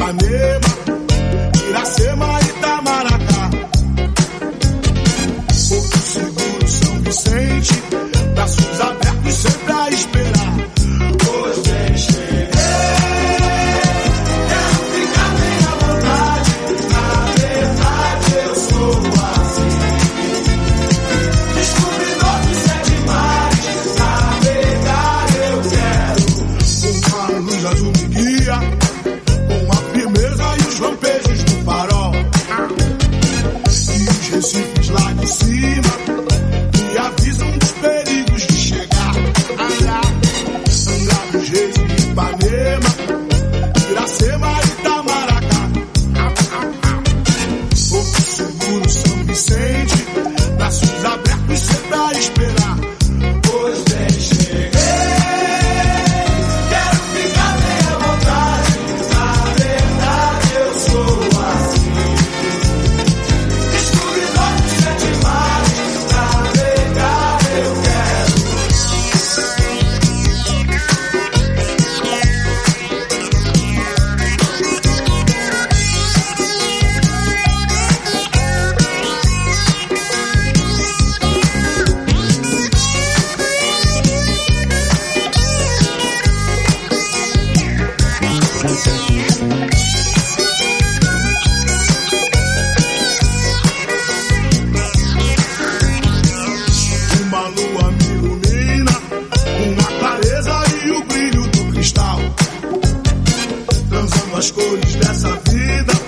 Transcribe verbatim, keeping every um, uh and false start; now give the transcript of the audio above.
Ipanema, Iracema, Itamaracá. Porto Seguro, São Vicente, braços abertos sempre a esperar. Pois bem, cheguei, quero ficar bem à vontade. Na verdade eu sou assim, descobridor de sete mares. Navegar eu quero, com a luz azul me guia, com a firmeza e os lampejos do farol. E os recifes lá de cima me avisam dos perigos de chegar. Angra, Angra dos Reis e Ipanema, Iracema e Itamaracá. Porto Seguro, São Vicente, braços abertos sempre a esperar. Pois bem, cheguei, quero ficar bem à vontade. Na verdade eu sou assim, descobridor de sete mares. Navegar eu quero. Uma lua me ilumina, com a clareza e o brilho do cristal, transando as cores dessa vida.